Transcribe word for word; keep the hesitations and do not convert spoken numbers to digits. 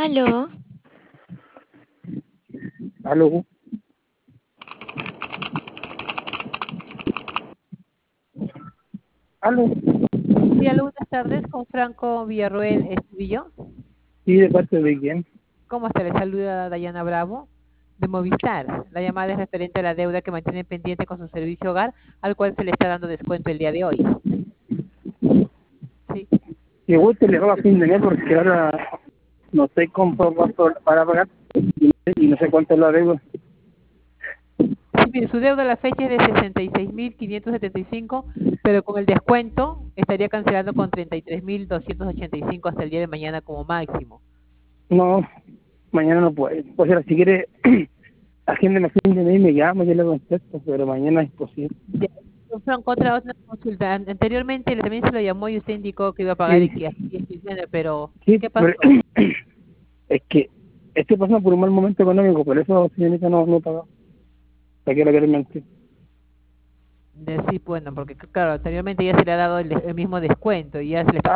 Aló, Aló, aló, Sí, aló, buenas tardes, con Franco Villarroel Estudillo. sí, ¿de parte de quién? ¿Cómo está? Le saluda Dayana Bravo, de Movistar. La llamada es referente a la deuda que mantiene pendiente con su servicio hogar, al cual se le está dando descuento el día de hoy. Sí, Si gusta, le hago a fin de mes porque ahora no estoy con poco para pagar y y no sé cuánto es la deuda. sí, mire, su deuda a la fecha es de sesenta y seis mil quinientos setenta y cinco, pero con el descuento estaría cancelando con treinta y tres mil doscientos ochenta y cinco hasta el día de mañana como máximo. No, mañana no puedo. O sea, si quiere, agéndeme a fin de mes y me llama, yo le contesto, pero mañana es posible. Ya, don Franco, otra, otra consulta. An- Anteriormente también se lo llamó y usted indicó que iba a pagar Sí, y que así es funciona, pero sí, ¿qué pero pasó? es que estoy pasando por un mal momento económico, por eso, señorita, no, no he pagado. ¿Para qué la quiero mentir? De- sí, bueno, porque c- claro, anteriormente ya se le ha dado el, el mismo descuento y ya se le está